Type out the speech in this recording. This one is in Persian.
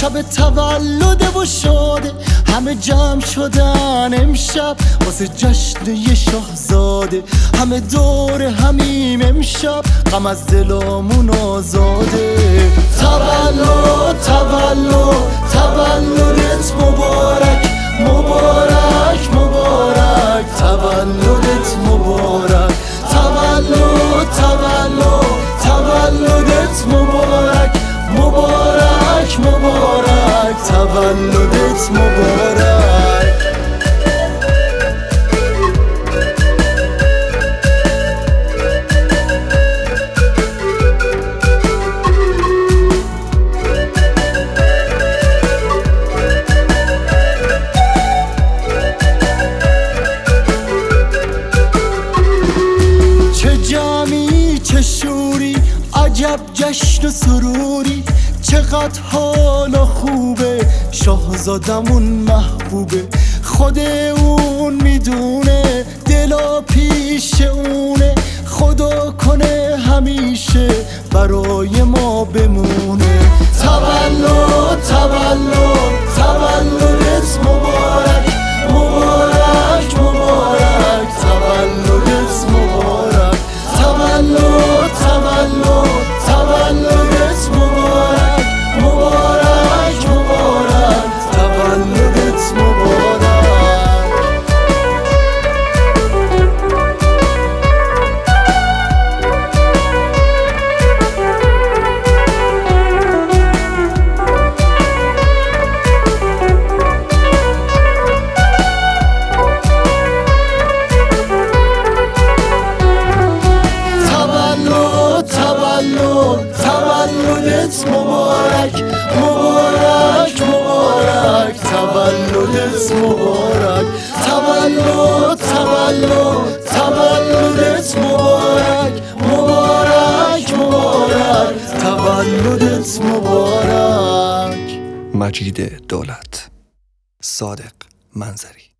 شب تولده و شاده، همه جمع شدن امشب واسه جشن یه شاهزاده. همه دور همیم امشب، غم از دلامون آزاده. تولد تولد تولدت مبارک، مبارک مبارک تولدت مبارک. تولد تولد تولدت مبارک، مبارک مبارک تولدت مبارک. چه جمعی چه شوری، عجب جشن و سروری. چقدر حالا خوبه، شاهزادمون محبوبه. خود اون میدونه دلا پیش اونه، خدا کنه همیشه برای ما بمونه. تولد تولد تولدت مبارک، مبارک مبارک تولدت مبارک. تولد تولد تولدت مبارک، مبارک مبارک تولدت مبارک. تولدت مبارک، مبارک مبارک تولدت مبارک. تولد تولد تولدت مبارک، مبارک مبارک تولدت مبارک. مجید دولت، صادق منظری.